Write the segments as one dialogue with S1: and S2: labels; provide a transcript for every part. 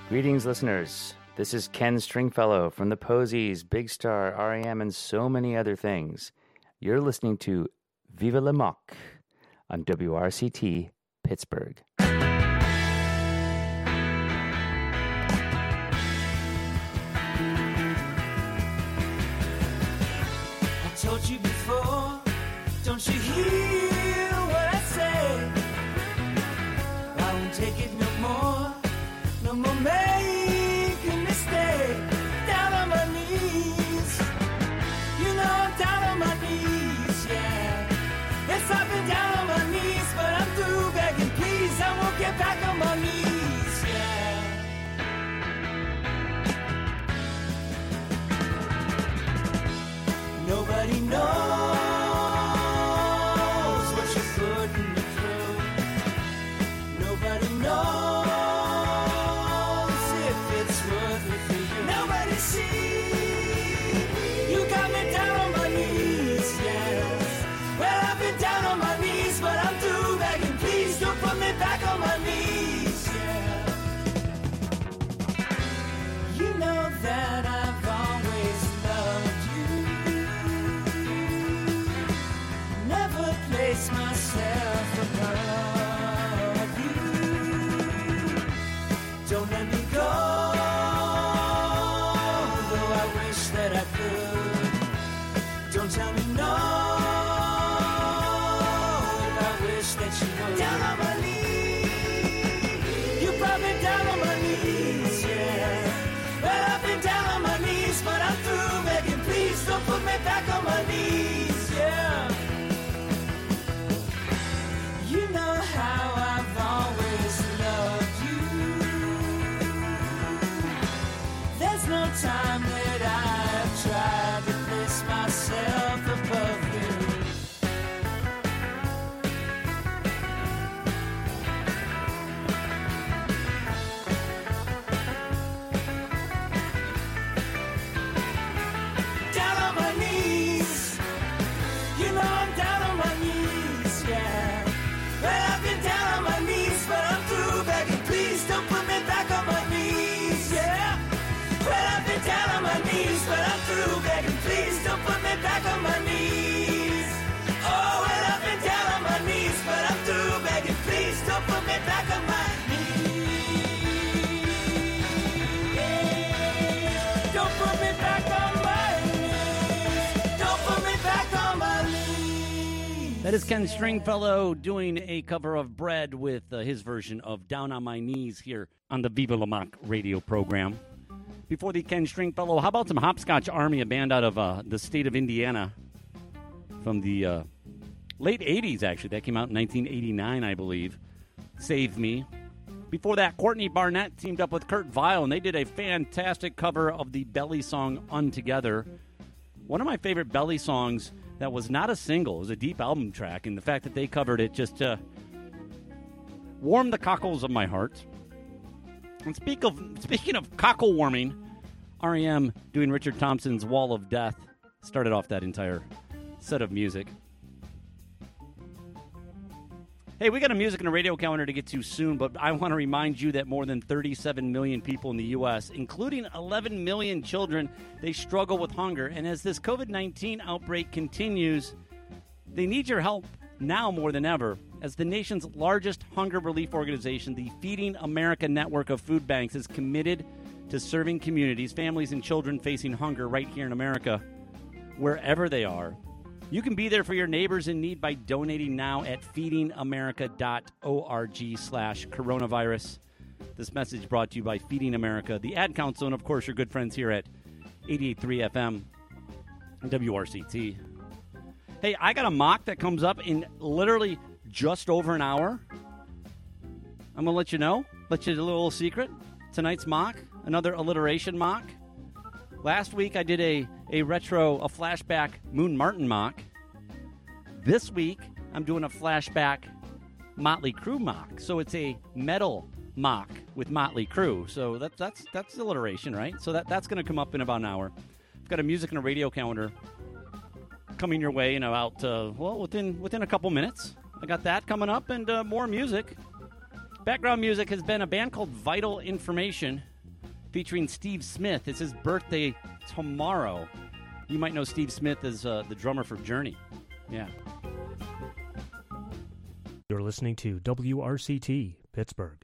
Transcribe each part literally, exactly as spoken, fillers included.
S1: Greetings, listeners. This is Ken Stringfellow from the Posies, Big Star, R E M, and so many other things. You're listening to Viva la Mock on W R C T Pittsburgh.
S2: I told you before, don't you hear what I say? I won't take it no more, no more making mistake. Down on my knees, you know I'm down on my knees, yeah. Yes, I've been down on my knees, but I'm through begging, please. I won't get back on my knees, yeah. Nobody knows what you're putting me through. Nobody knows if it's worth it for you. Nobody sees. You got me down on my knees, yes. Well, I've been down on my knees, but I'm through begging, please don't put me back on my knees, yeah. You know that I've always loved you. Never place myself above you. Don't let me go, though I wish that I could. Don't tell me no, if I wish that you would. Down on my knees, you brought me down on my knees, yeah. Well, I've been down on my knees, but I'm through begging, please don't put me back on my knees, yeah. You know how I've always loved you. There's no time that I've tried to place myself above you. Down on my knees, you know I'm down on my knees, yeah. Well, I've been down on my knees, but I'm through begging, please don't put me back on my knees, yeah. Well, I've been down on my knees, but I'm through begging, please don't put me back on my knees. Oh, well, I've been down on my knees, but I'm through begging, please don't put me back on my knees. Don't put me back on my knees. Don't put me back on my knees.
S3: That is Ken Stringfellow doing a cover of Bread with uh, his version of Down on My Knees here on the Viva La Mock radio program. Before the Ken Stringfellow, how about some Hopscotch Army, a band out of uh, the state of Indiana from the uh, late eighties, actually. That came out in nineteen eighty-nine, I believe. Save Me. Before that, Courtney Barnett teamed up with Kurt Vile, and they did a fantastic cover of the Belly song Untogether. One of my favorite Belly songs that was not a single. It was a deep album track, and the fact that they covered it just uh, warmed the cockles of my heart. And speak of, speaking of cockle warming, R E M doing Richard Thompson's Wall of Death started off that entire set of music. Hey, we got a music and a radio calendar to get to soon, but I want to remind you that more than thirty-seven million people in the U S, including eleven million children, they struggle with hunger. And as this covid nineteen outbreak continues, they need your help now more than ever. As the nation's largest hunger relief organization, the Feeding America network of food banks is committed to serving communities, families, and children facing hunger right here in America, wherever they are. You can be there for your neighbors in need by donating now at feedingamerica.org slash coronavirus. This message brought to you by Feeding America, the Ad Council, and of course your good friends here at eighty-eight point three F M W R C T. Hey, I got a mock that comes up in literally just over an hour. I'm going to let you know, let you a little secret. Tonight's mock, another alliteration mock. Last week I did a, a retro, a flashback Moon Martin mock. This week I'm doing a flashback Motley Crue mock. So it's a metal mock with Motley Crue. So that, that's that's alliteration, right? So that, that's going to come up in about an hour. I've got a music and a radio calendar coming your way in about, uh, well, within within a couple minutes. I got that coming up and uh, more music. Background music has been a band called Vital Information. featuring Steve Smith. It's his birthday tomorrow. You might know Steve Smith as uh, the drummer for Journey. Yeah.
S4: You're listening to W R C T, Pittsburgh.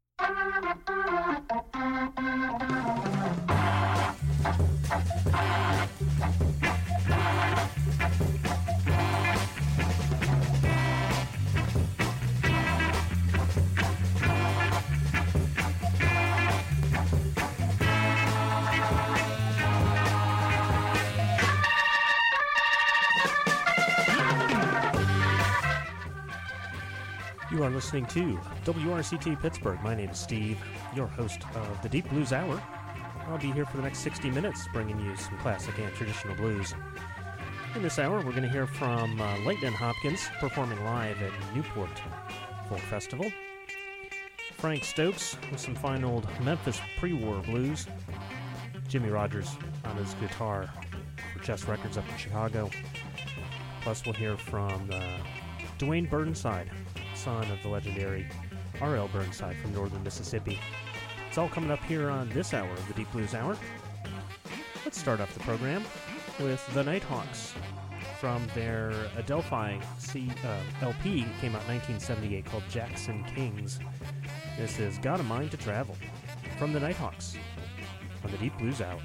S4: You are listening to W R C T Pittsburgh. My name is Steve, your host of the Deep Blues Hour. I'll be here for the next sixty minutes, bringing you some classic and traditional blues. In this hour, we're going to hear from uh, Leighton Hopkins, performing live at Newport Folk Festival. Frank Stokes with some fine old Memphis pre-war blues. Jimmy Rogers on his guitar for Chess Records up in Chicago. Plus, we'll hear from uh, Dwayne Burnside, son of the legendary R L Burnside from northern Mississippi. It's all coming up here on this hour of the Deep Blues Hour. Let's start off the program with the Nighthawks from their Adelphi C, uh, L P, came out in nineteen seventy-eight, called Jackson Kings. This is Got a Mind to Travel from the Nighthawks on the Deep Blues Hour.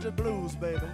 S2: country blues, baby.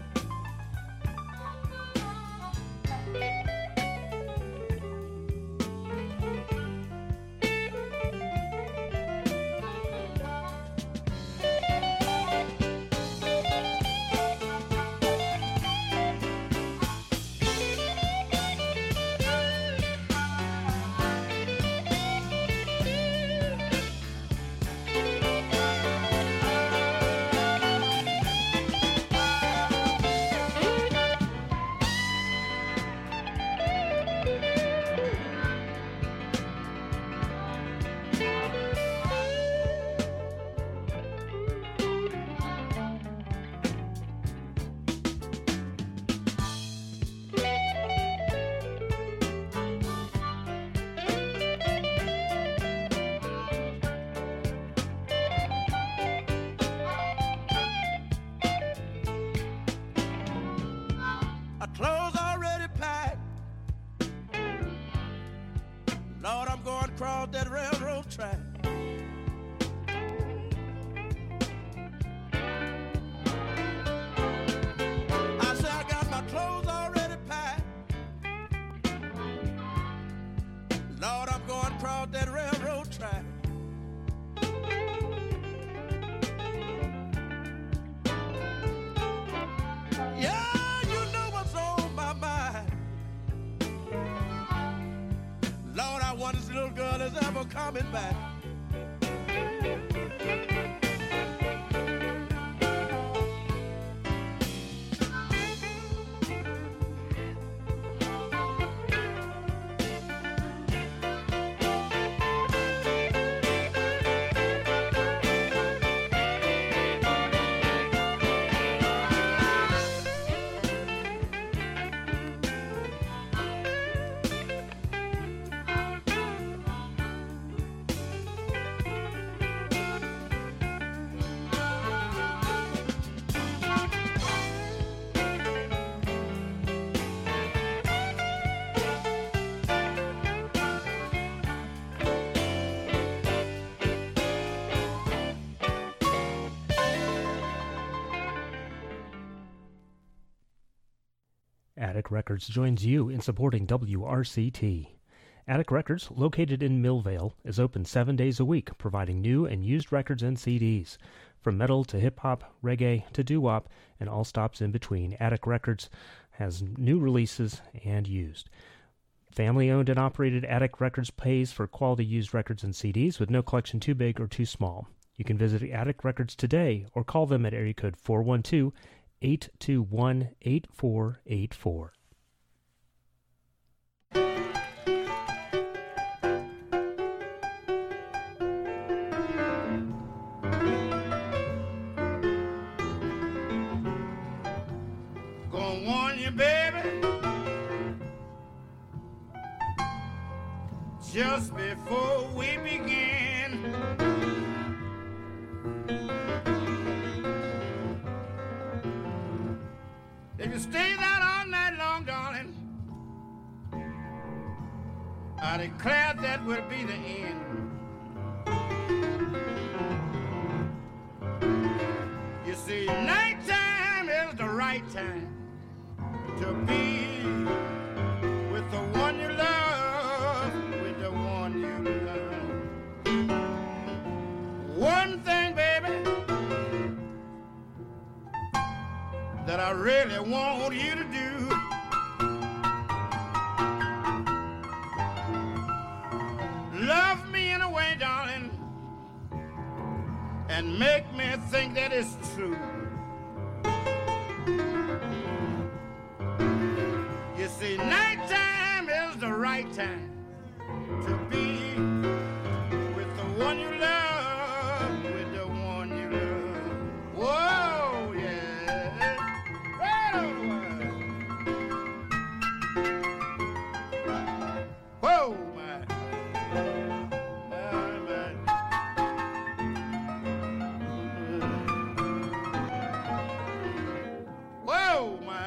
S2: Clothes already packed. Lord, I'm going across that railroad track. I said I got my clothes already packed. Lord, I'm going across that railroad track. Yeah. Lord, I wonder if this little girl is ever coming back.
S4: Attic Records joins you in supporting W R C T. Attic Records, located in Millvale, is open seven days a week, providing new and used records and C Ds. From metal to hip-hop, reggae to doo-wop, and all stops in between, Attic Records has new releases and used. Family-owned and operated Attic Records pays for quality used records and C Ds with no collection too big or too small. You can visit Attic Records today or call them at area code four one two, eight two one, eight four eight four.
S2: Gonna warn you, baby, just before we begin. If you stay out all night long, darling, I declare that will be the end. You see, nighttime is the right time to be with the one you love, with the one you love. One thing, baby, that I really want you to do, love me in a way, darling, and make me think that it's true. You see, nighttime is the right time to be with the one you love, with the one you love. Whoa, yeah. Right over. Whoa, my. My, my. Whoa, my.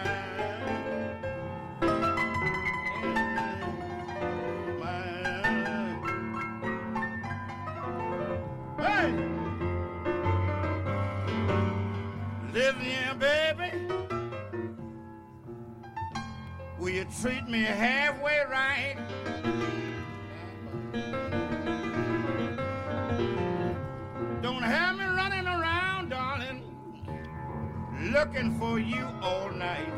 S2: Hey! Listen here, baby.
S5: will you treat me halfway right? Don't have me running around, darling, looking for you all night.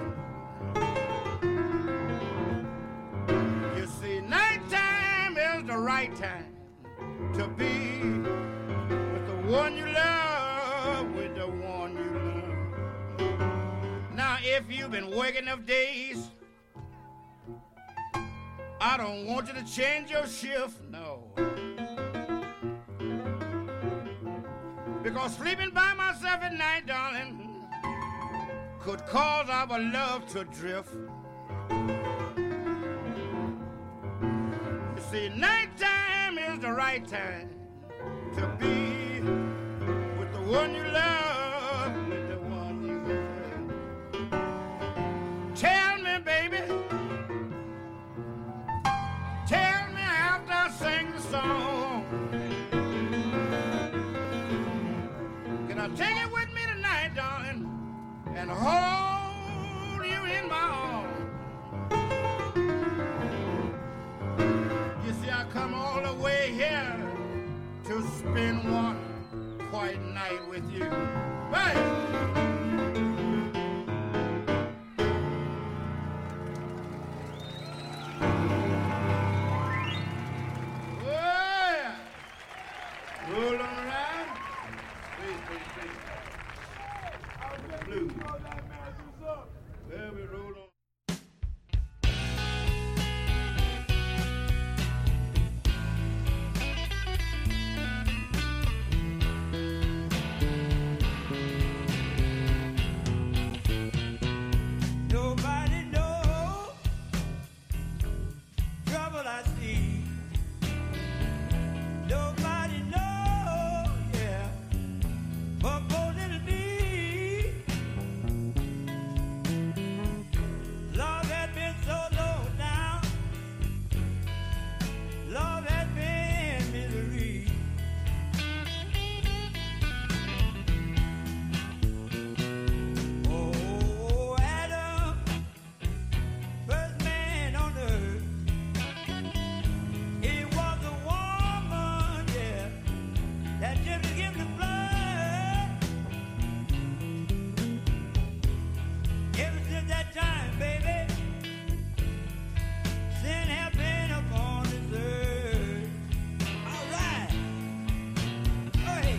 S5: You see, nighttime is the right time to be with the one you love, with the one you love. Now, if you've been working enough days, I don't want you to change your shift, no. Because sleeping by myself at night, darling, could cause our love to drift. You see, nighttime is the right time to be with the one you love, with the one you love. Tell me, baby, tell me after I sing the song, can I take it with me tonight, darling, and hold you in my arms? You see, I come all the way here to spend one quiet night with you. Right? Roll on around. Please, please, please. Blue. Well, we roll on.
S2: Nobody knows trouble I see. Nobody knows, yeah, but poor little me. Love has been so low down. Love has been misery. Oh, Adam, first man on earth. It was a woman, yeah, that just gave the blood. Ever since that time, baby, sin has been upon this earth. All right. Oh, hey.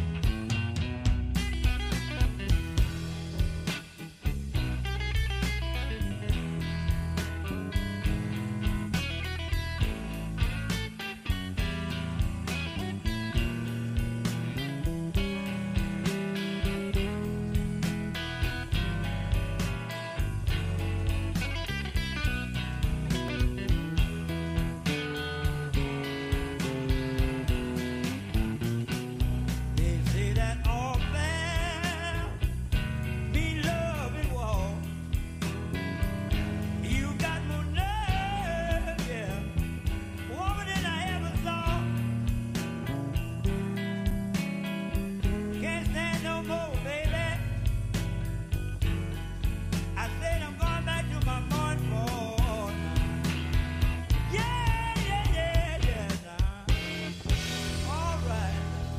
S2: They say that all fair be love and war. You got more nerve, yeah, woman than I ever saw. Can't stand no more, baby. I said I'm going back to my morning floor. Yeah, yeah, yeah, yeah, now. All right.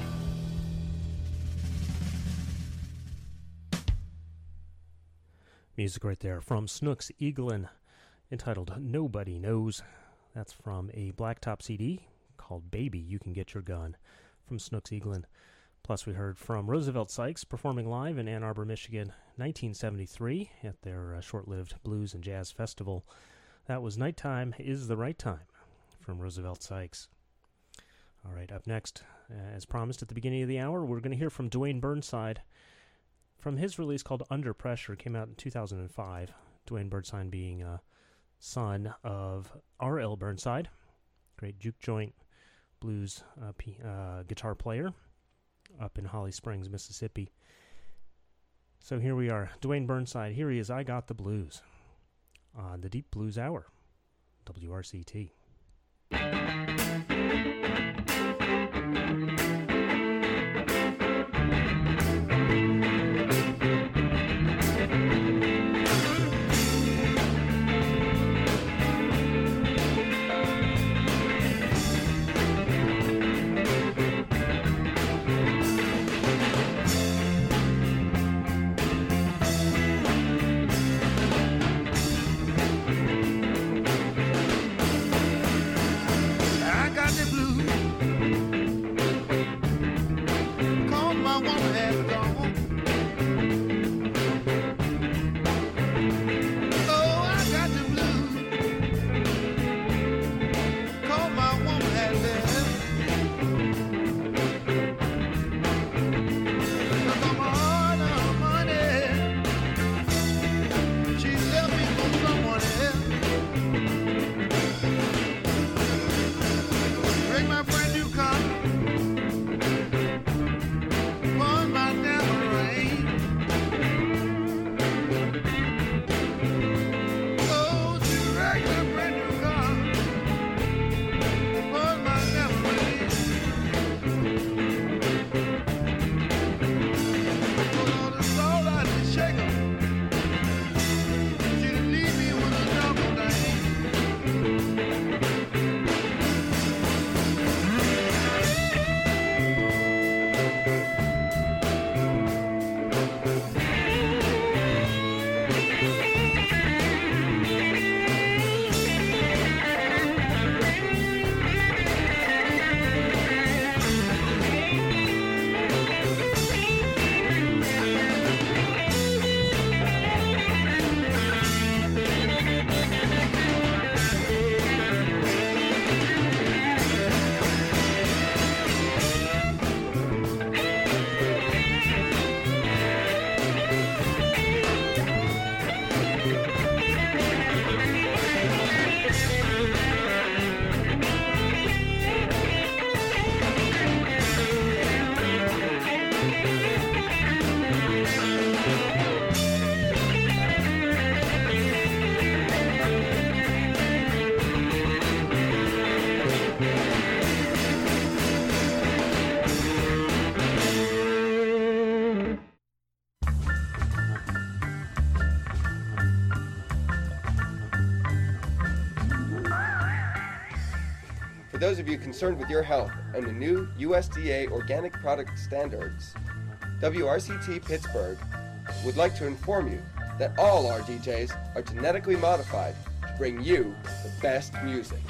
S4: Music right there from Snooks Eaglin, entitled Nobody Knows. That's from a Blacktop C D called Baby, You Can Get Your Gun, from Snooks Eaglin. Plus, we heard from Roosevelt Sykes performing live in Ann Arbor, Michigan, nineteen seventy-three, at their uh, short-lived blues and jazz festival. That was Nighttime is the Right Time, from Roosevelt Sykes. All right, up next, uh, as promised at the beginning of the hour, we're going to hear from Dwayne Burnside from his release called Under Pressure. Came out in two thousand five. Dwayne Burnside being a son of R L Burnside, great juke joint blues uh, p- uh, guitar player up in Holly Springs, Mississippi. So here we are, Dwayne Burnside. Here he is, I Got the Blues, on the Deep Blues Hour, W R C T.
S6: For those of you concerned with your health and the new U S D A organic product standards, W R C T Pittsburgh would like to inform you that all our D Js are genetically modified to bring you the best music.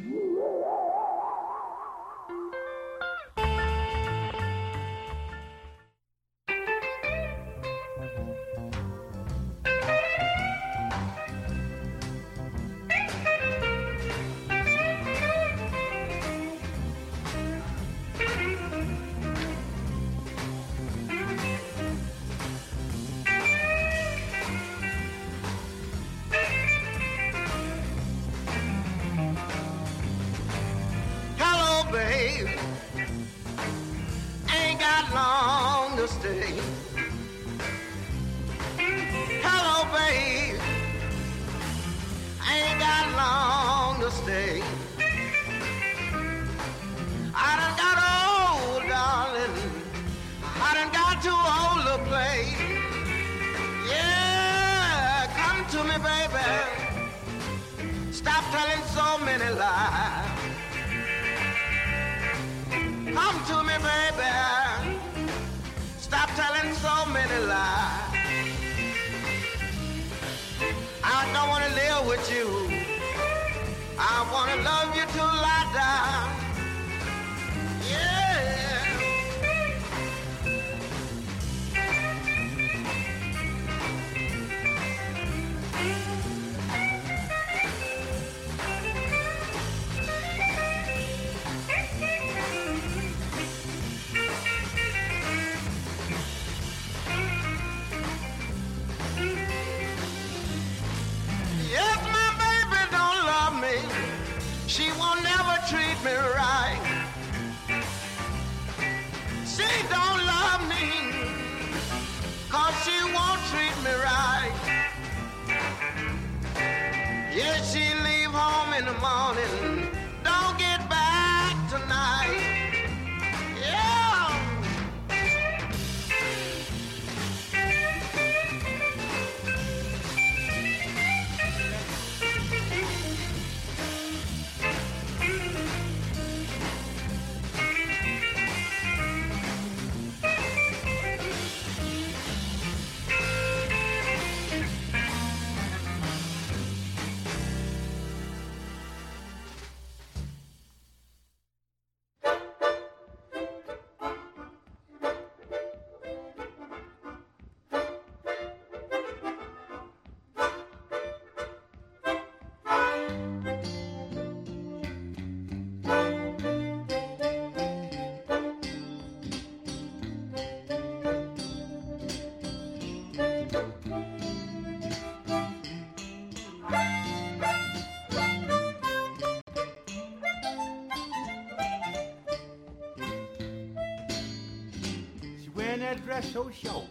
S5: That dress so short,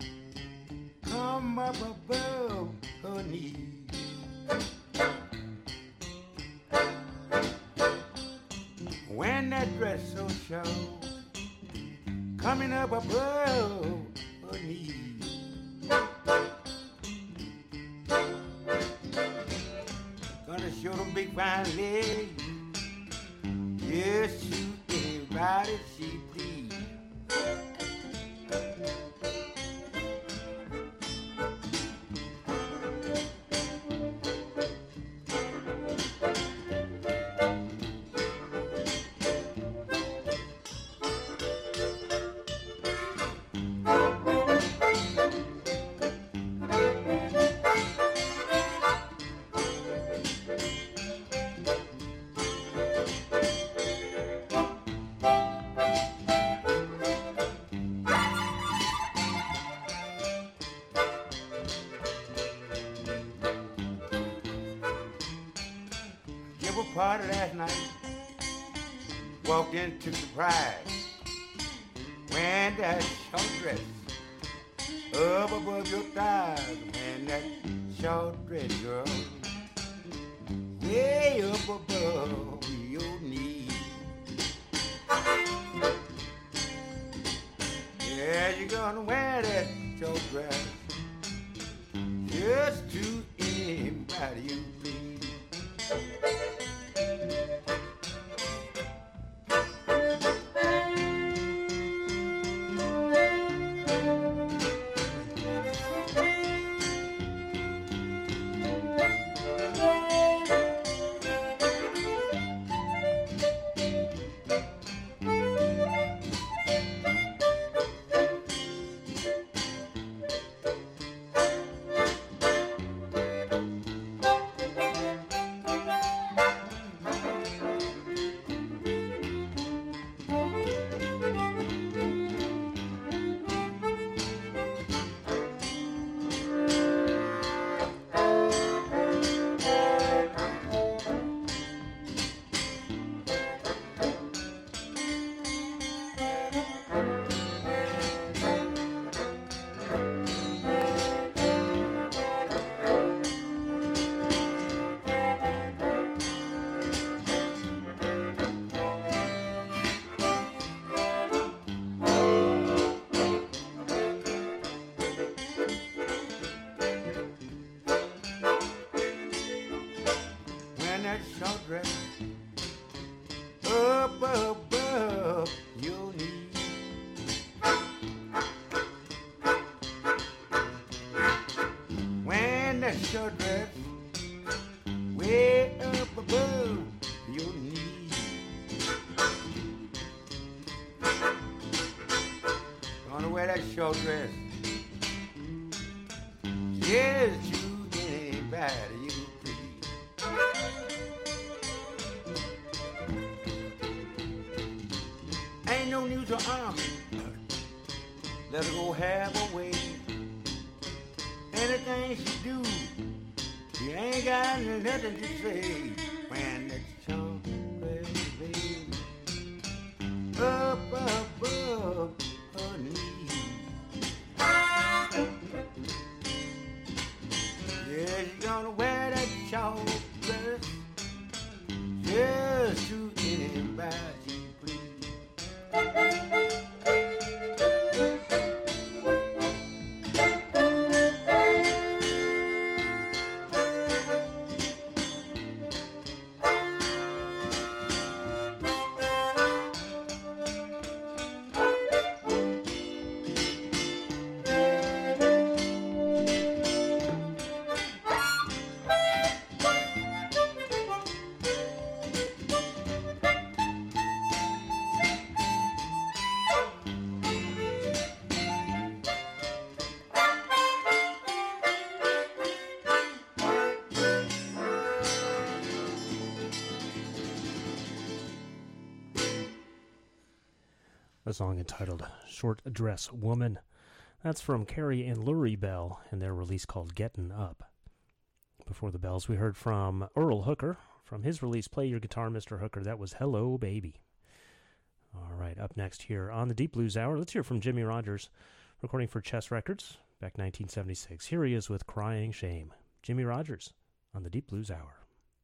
S5: come up above her knees. When that dress so short, coming up above her knees. Gonna show them big fine legs, yes, shoot anybody she please. Party last night, walked into surprise, wearing that short dress up above your thighs, wearing that short dress, girl, way up above your knees. Yeah, you're gonna wear that short dress just to anybody you please. that short dress up above your knees. When that short dress way up above your knees. Gonna wear that short dress. Yes, you ain't bad, you pretty. Ain't no need to arm. Let her go have her way. Anything she do, she ain't got nothing to say. When that chocolate baby up above her knees. Yeah, she's gonna wear that chocolate dress just to anybody she please.
S4: A song entitled Short Dress Woman. That's from Carrie and Lurie Bell in their release called Gettin' Up. Before the bells, we heard from Earl Hooker. From his release, Play Your Guitar, Mister Hooker, that was Hello, Baby. All right, up next here on the Deep Blues Hour, let's hear from Jimmy Rogers, recording for Chess Records back nineteen seventy-six. Here he is with Crying Shame. Jimmy Rogers on the Deep Blues Hour.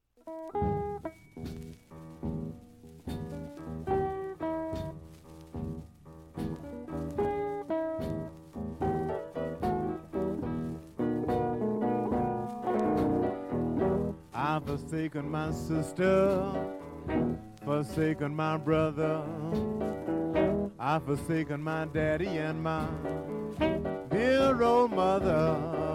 S7: I've forsaken my sister, forsaken my brother, I've forsaken my daddy and my dear old mother.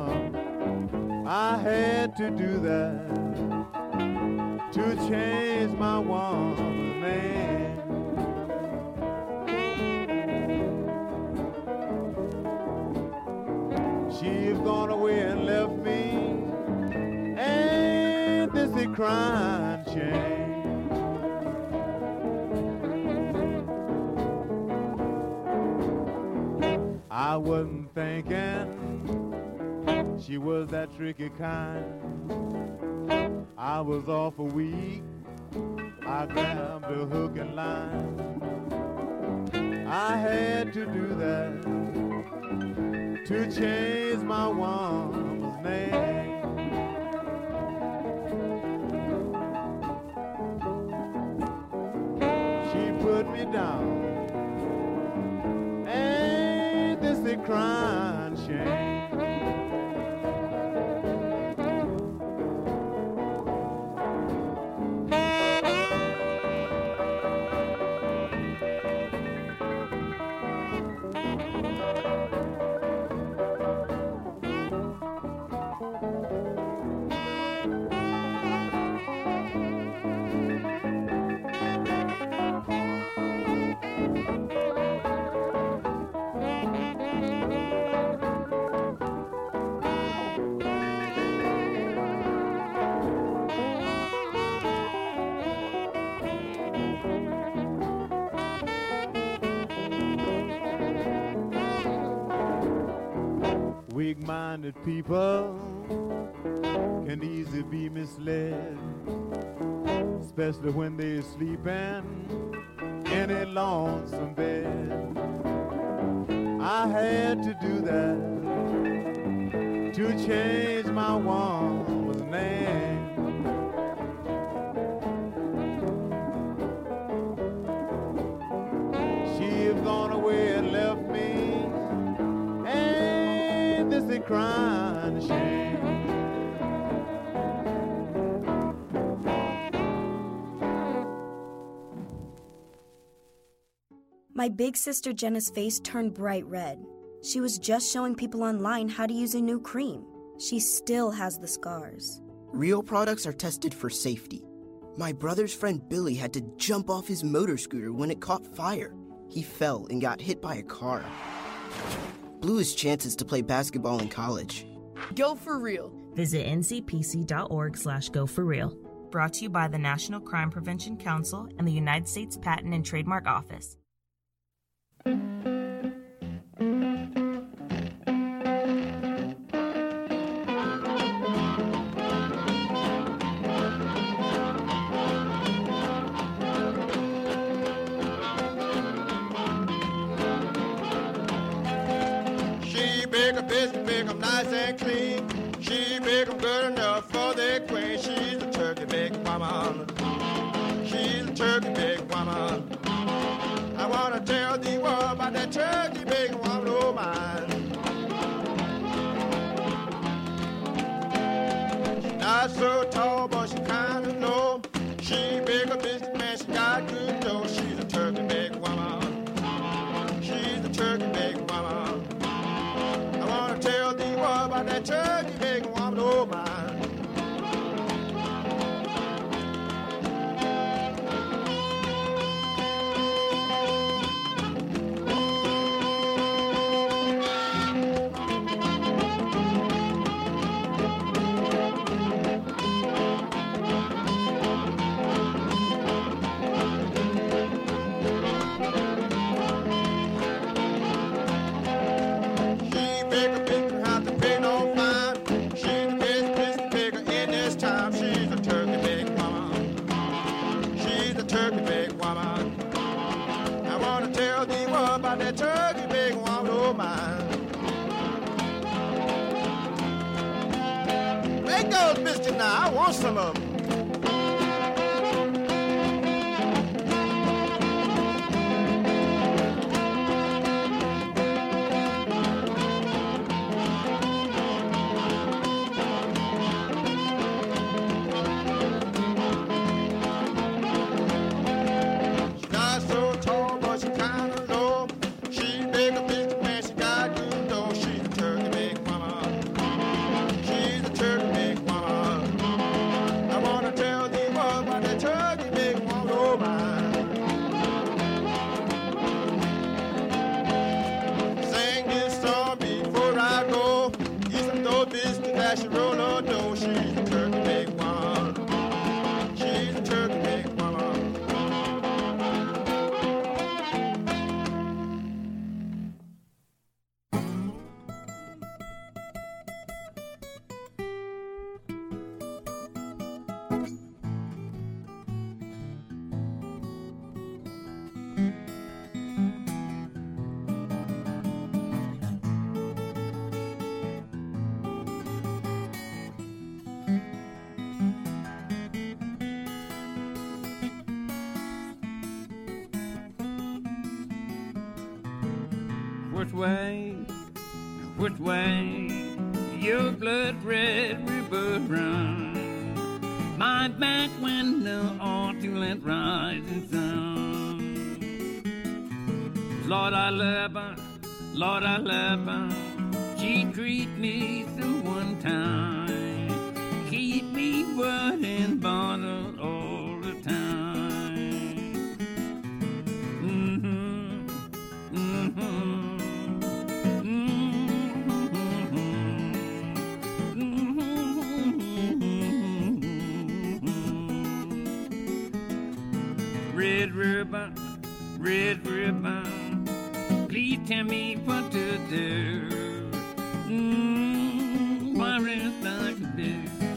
S7: I had to do that to change my woman's name. She's gone away and left me, and this is crying shame. I wasn't thinking she was that tricky kind. I was awful weak, I grabbed a hook and line. I had to do that to change my woman's name. She put me down, and this is crying shame. Weak-minded people can easily be misled, especially when they're sleeping in a lonesome bed. I had to do that to change my woman's name. She's gone away and left me, and this is crying shame.
S8: My big sister Jenna's face turned bright red. She was just showing people online how to use a new cream. She still has the scars.
S9: Real products are tested for safety. My brother's friend Billy had to jump off his motor scooter when it caught fire. He fell and got hit by a car. Blew his chances to play basketball in college.
S10: Go for real.
S11: Visit N C P C dot org slash go for real. Brought to you by the National Crime Prevention Council and the United States Patent and Trademark Office.
S5: She bake a biscuit, bake 'em nice and clean. She bake 'em good enough for their queen. She's a turkey bake woman. She's a turkey bake woman. I wanna tell thee what about that turkey bake woman of mine. She's not so tall, but she kinda low. She bake a biscuit, man, she got good dough. She's a turkey bake woman. She's a turkey bake woman. I wanna tell thee what about that turkey bake woman of mine. That turkey bake woman of mine. Make those biscuits now. I want some of them. She roll her dough. She's a turkey bake woman. She's a turkey bake woman.
S12: Which way, which way, your blood red river runs. My back window all to let rising sun. Lord, I love her, Lord, I love her. She treat me so one time. Keep me wet and bottled all the time. Mm-hmm, mm-hmm. Red ribbon, red ribbon, please tell me what to do. Mm, what is I to do?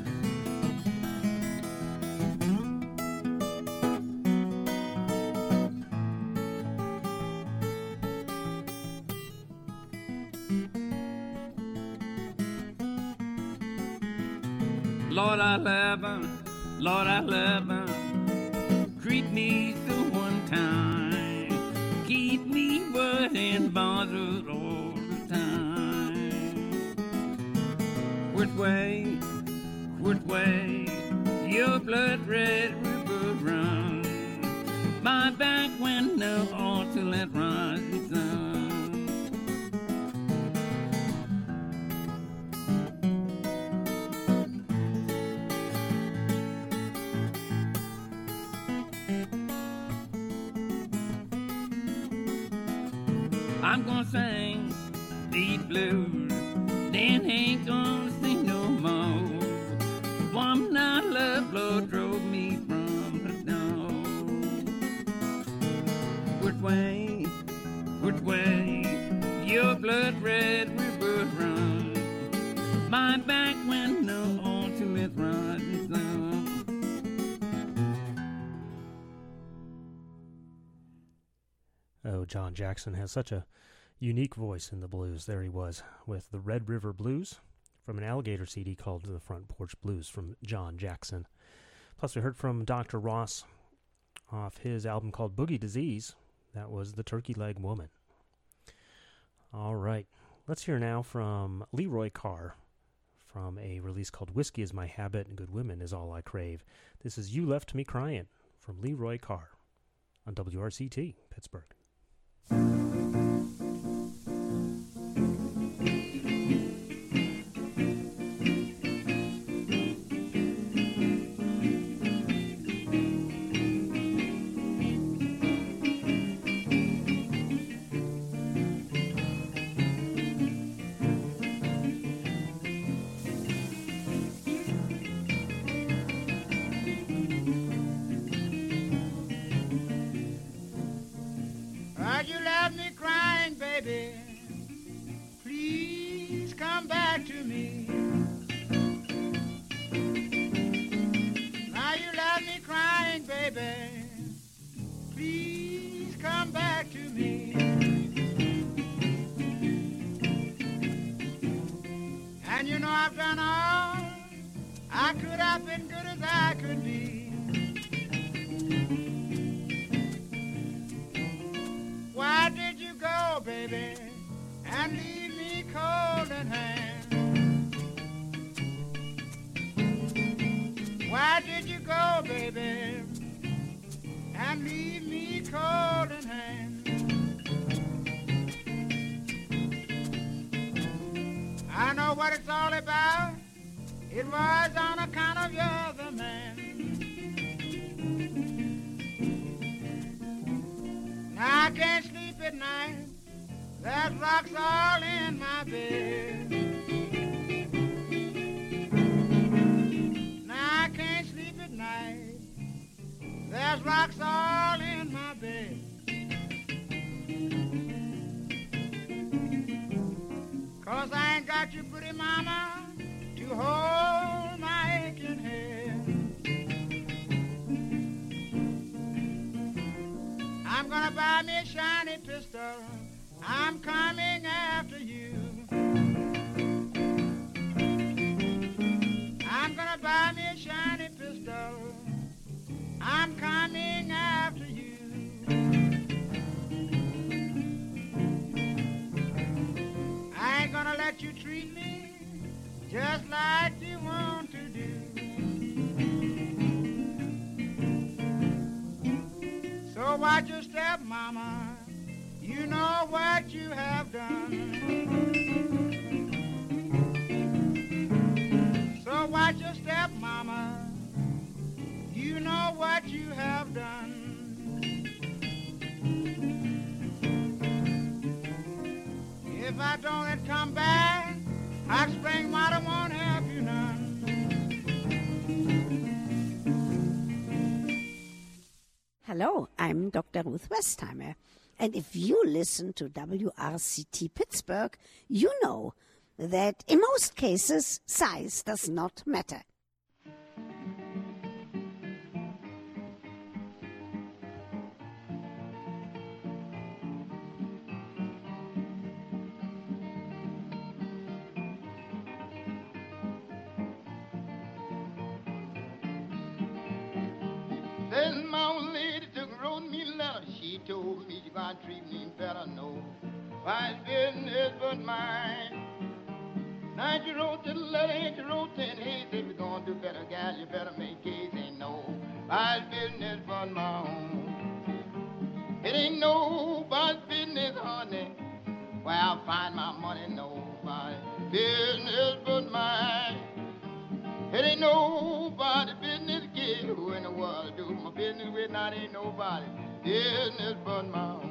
S12: Lord, I love her, Lord, I love her. Treat me so one time. Keep me wet and bothered all the time. Which way, which way, your blood red river runs. My back window ought to let rise the sun. I'm gonna sing these blues, then ain't gonna sing no more. The woman I love, Lord, drove me from her door. Which way, which way, your blood red river runs. My back window on to its rising sun.
S4: Oh, John Jackson has such a unique voice in the blues. There he was with the Red River Blues from an Alligator C D called The Front Porch Blues from John Jackson. Plus, we heard from Doctor Ross off his album called Boogie Disease. That was The Turkey Leg Woman. All right, let's hear now from Leroy Carr from a release called Whiskey Is My Habit and Good Women Is All I Crave. This is You Left Me Crying from Leroy Carr on W R C T, Pittsburgh.
S5: Watch your step, mama. You know what you have done. So watch your step, mama. You know what you have done. If I don't come back, hot spring water won't help you none.
S10: Hello, I'm Doctor Ruth Westheimer, and if you listen to W R C T Pittsburgh, you know that in most cases, size does not matter.
S5: There's my old lady took and wrote me a letter. She told me you gotta treat me better, no. My business but mine. Now you wrote the letter, ain't you wrote ten haze. If you're gonna do better, gal, you better make case. Ain't no my business but my own. It ain't nobody's business, honey, where I find my money. Nobody business but mine. It ain't nobody business, kid. Who in the world do my business with? Not ain't nobody business but my own.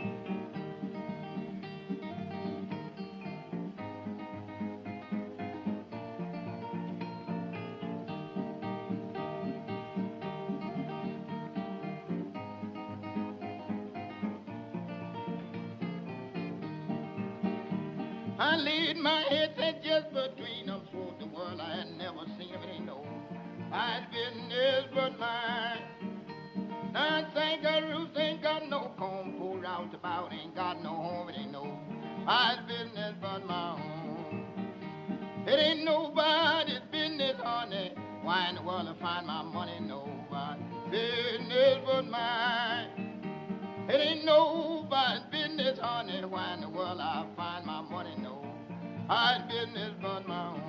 S5: I laid my head set just between them for the world. I had never seen him, it ain't no I'd business but mine. I think a roof ain't got no comb, pulled out about, ain't got no home, it ain't no I'd business but my own. It ain't nobody's business, honey, why in the world I find my money? Nobody business but mine. It ain't nobody's business, honey, why in the world I find my money? No, I'd business but my own.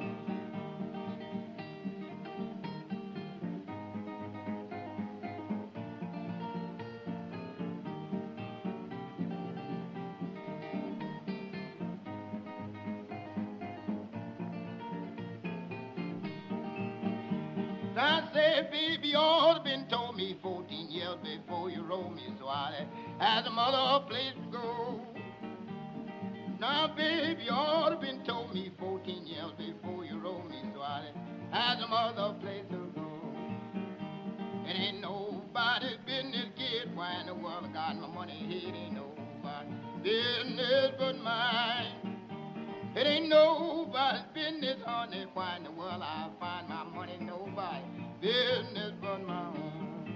S5: I said, baby, you ought to been told me fourteen years before you wrote me, so I had a mother a place to go. Now, baby, you ought to been told me fourteen years before you wrote me, so I had a mother a place to go. It ain't nobody's business, kid, why in the world I got my money here? It ain't nobody's business but mine. It ain't nobody's business, honey, why in the world I find my money? Nobody business but my own.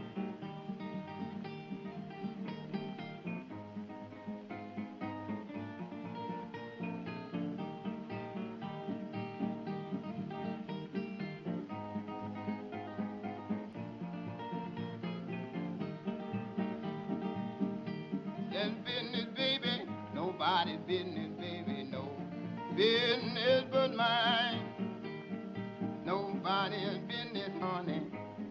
S5: This business, baby, nobody's business, baby, no business but mine. Nobody's business, honey.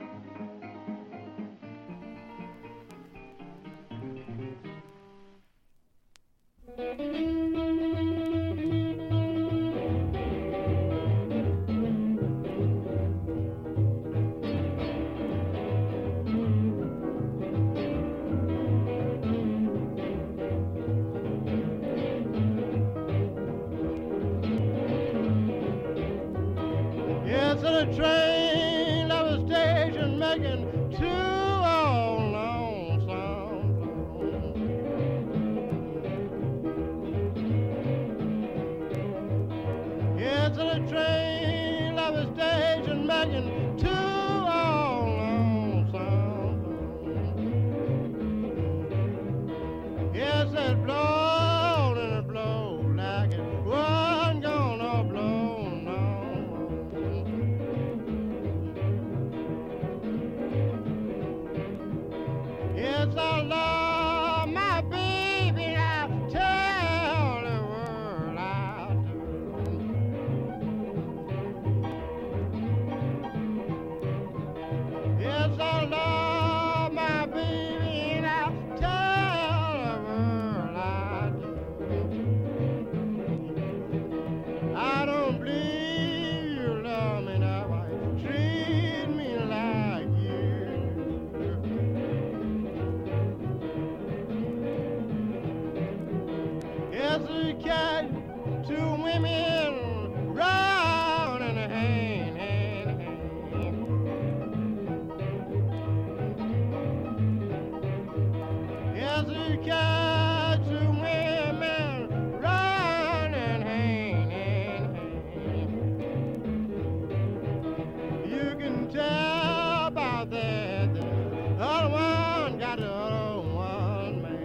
S5: Yes, and a train of a station making two all lonesome. Yes, and a train of a station making two all lonesome. Yes, it blows and it blows like it wasn't gonna blow no. Yes, I love my baby, I tell the world I do. Yes, I love my baby, and I tell the world I do. I don't believe you love me now, I treat me like you. Yes, we catch two women round in a hand, hand, hand. Yes, we catch two women round in hand, hand, hand. You can tell by that the other one got the other one, man.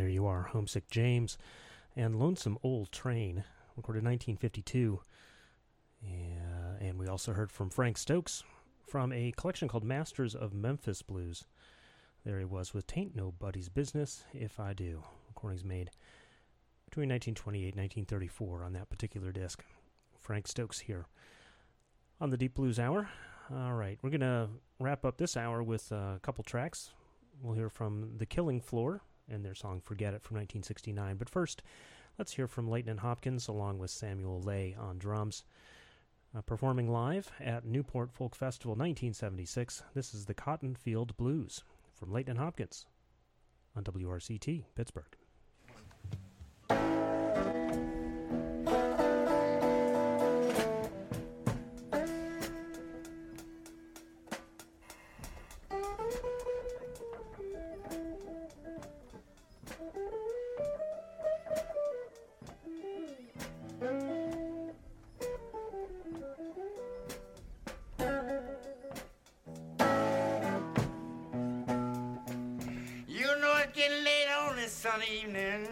S4: there you are, Homesick James and Lonesome Old Train, recorded nineteen fifty-two. Yeah, and we also heard from Frank Stokes from a collection called Masters of Memphis Blues. There he was with Tain't Nobody's Business If I Do. Recordings made between nineteen twenty-eight and nineteen thirty-four on that particular disc. Frank Stokes here on the Deep Blues Hour. All right, we're going to wrap up this hour with a couple tracks. We'll hear from The Killing Floor and their song Forget It from nineteen sixty-nine. But first, let's hear from Leighton and Hopkins along with Samuel Lay on drums. Uh, performing live at Newport Folk Festival nineteen seventy-six, this is the Cotton Field Blues from Leighton and Hopkins on W R C T, Pittsburgh.
S5: Sunny evening,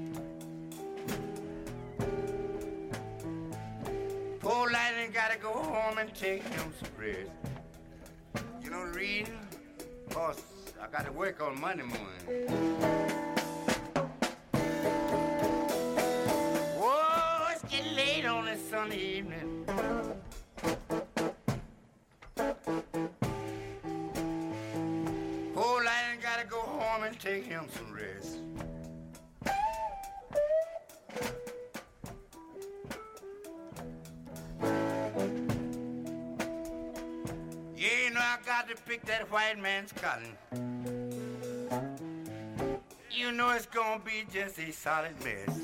S5: poor Lightning gotta go home and take him some rest. You know the reason? Cause I gotta work on Monday morning. Whoa, it's getting late on this sunny evening. Poor Lightning gotta go home and take him some rest. To pick that white man's cotton. You know it's gonna be just a solid mess.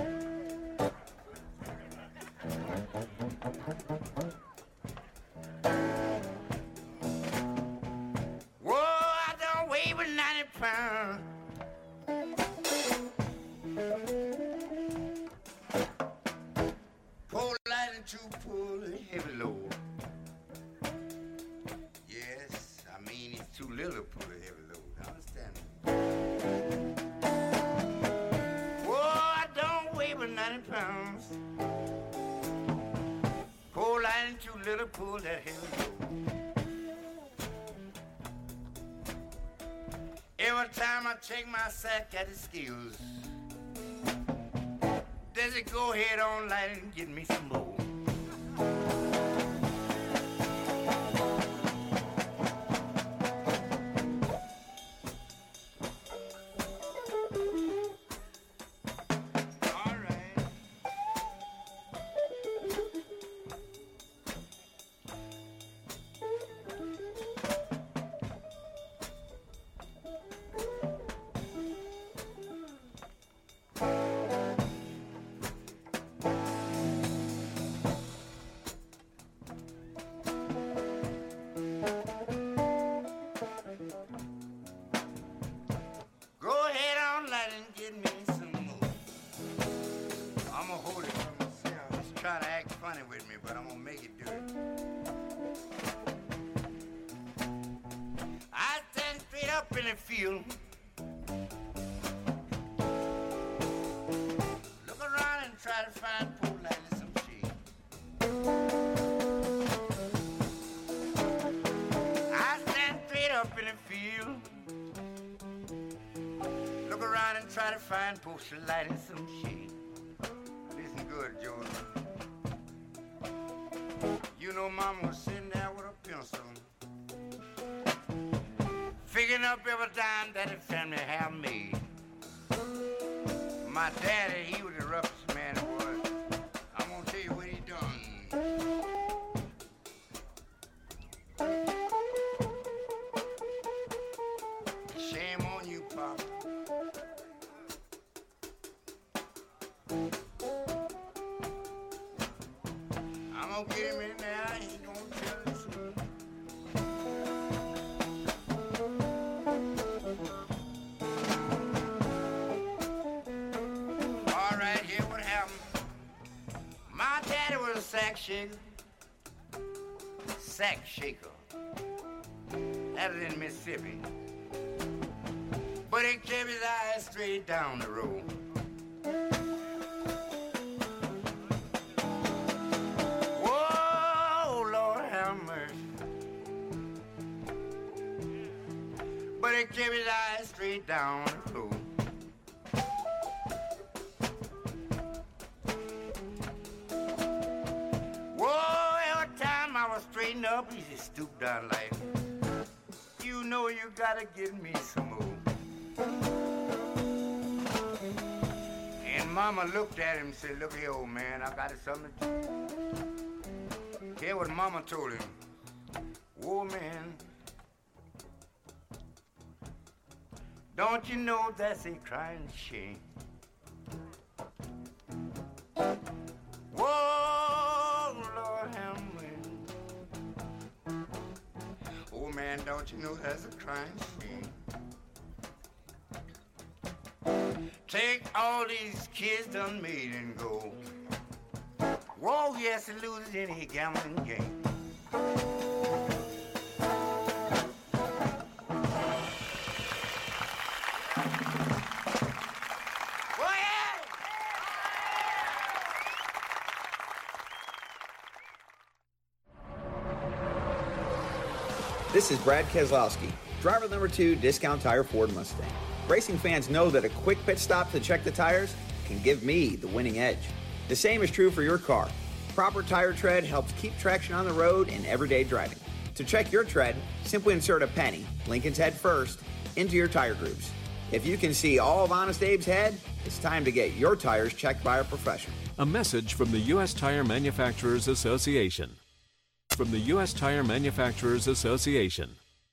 S5: Whoa, I don't weigh but ninety pounds. Pull light and two pull a heavy load. Too little to put a heavy load, understand me? Whoa, I don't weigh but ninety pounds. Poor light and too little to pull that heavy load. Every time I take my sack at the skills, does it go head on light and get me some more? Post a light in some shade. Listen good, Jordan. You know Mama was sitting there with a pencil, figuring up every dime that the family have made. My daddy, he was the roughest man in the world. I'm gonna tell you what he done. Shame on you, Papa. I'm gonna get him in there, I ain't gonna tell the truth. All right, here what happened. My daddy was a sack shaker. Sack shaker. That was in Mississippi. But he kept his eyes straight down the road. Whoa, Lord have mercy. But he kept his eyes straight down the road. Straighten up, he just stooped down like, you know you gotta give me some more. And Mama looked at him and said, look here, old man, I got something to do. Hear what Mama told him. Whoa, man, don't you know that's a crying shame? Whoa, Lord have mercy. Oh man, don't you know that's a crying shame? Take all these kids done made and go. Whoa, yes, and lose any gambling game.
S13: This is Brad Keselowski, driver number two, Discount Tire Ford Mustang. Racing fans know that a quick pit stop to check the tires can give me the winning edge. The same is true for your car. Proper tire tread helps keep traction on the road in everyday driving. To check your tread, simply insert a penny, Lincoln's head first, into your tire grooves. If you can see all of Honest Abe's head, it's time to get your tires checked by a professional.
S14: A message from the U S Tire Manufacturers Association. From the U S Tire Manufacturers Association.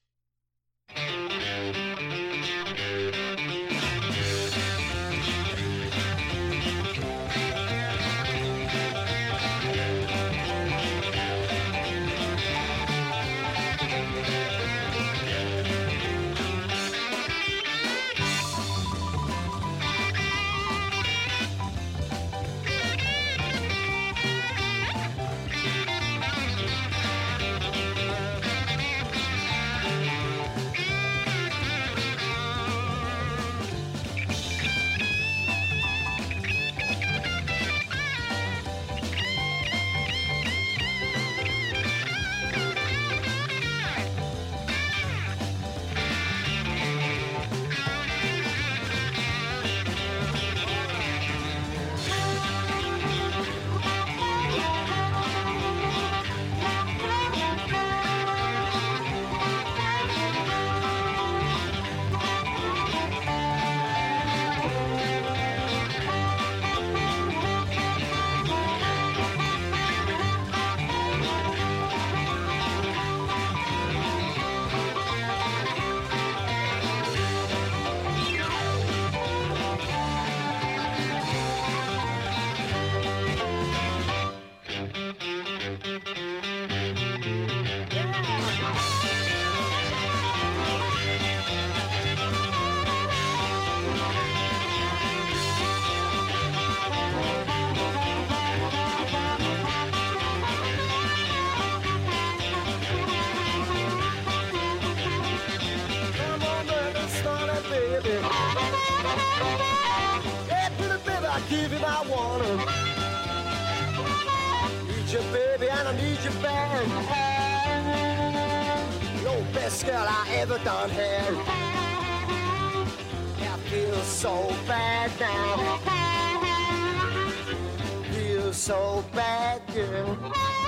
S2: give you my water. Need you, baby, and I need you bad. You're the best girl I ever done had. I feel so bad now. Feel so bad, girl.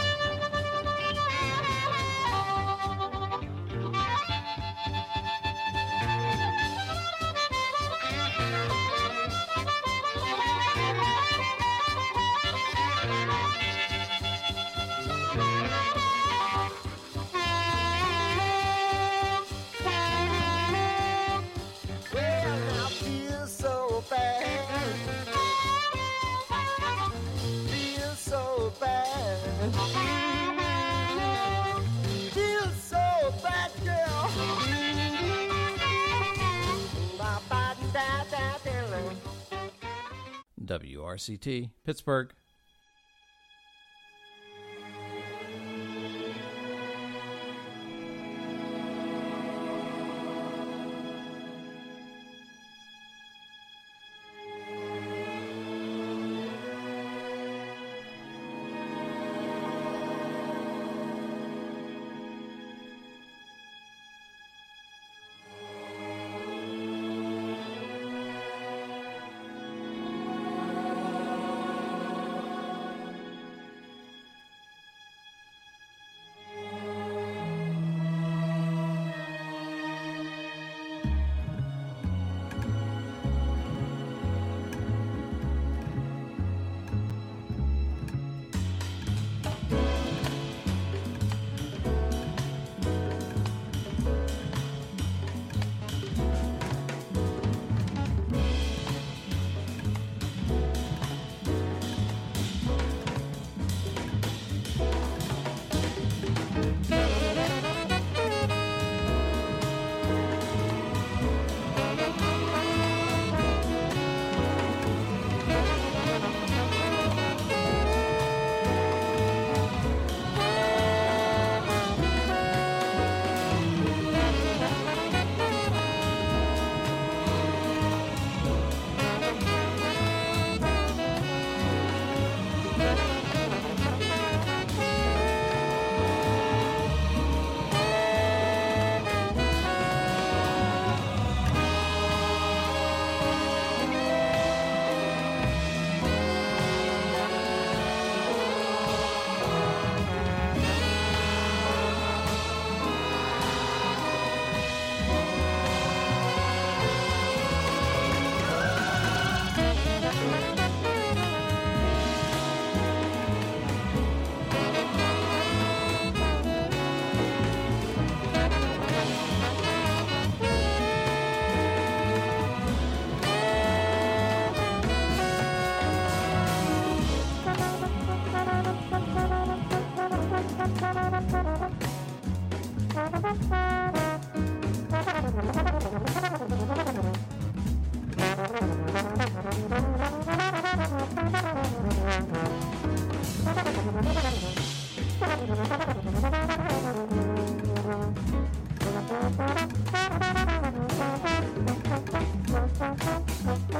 S15: W R C T, Pittsburgh.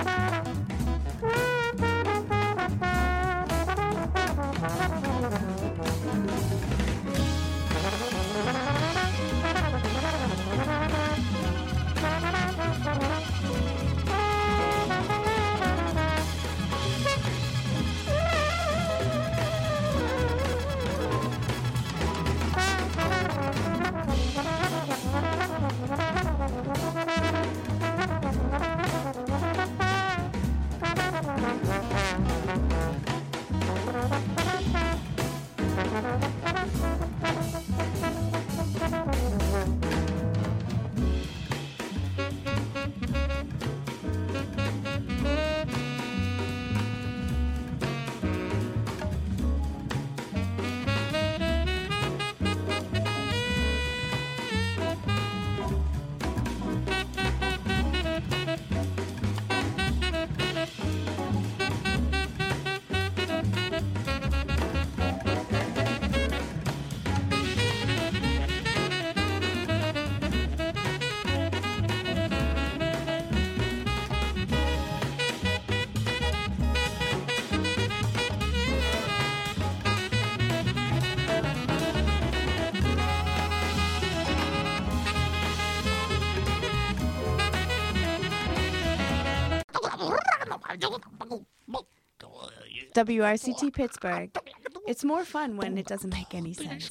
S16: W R C T Pittsburgh. It's more fun when it doesn't make any sense.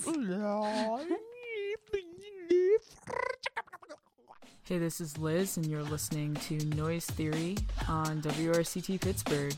S17: Hey, this is Liz, and you're listening to Noise Theory on W R C T Pittsburgh.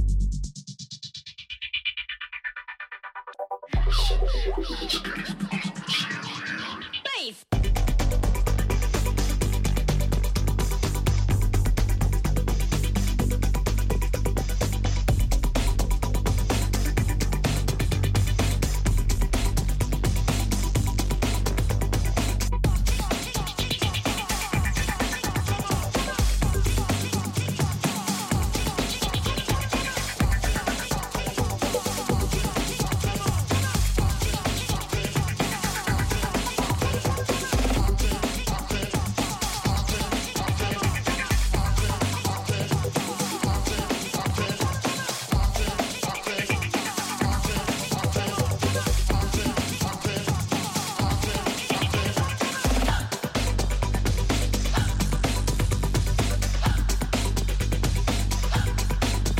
S2: Shh.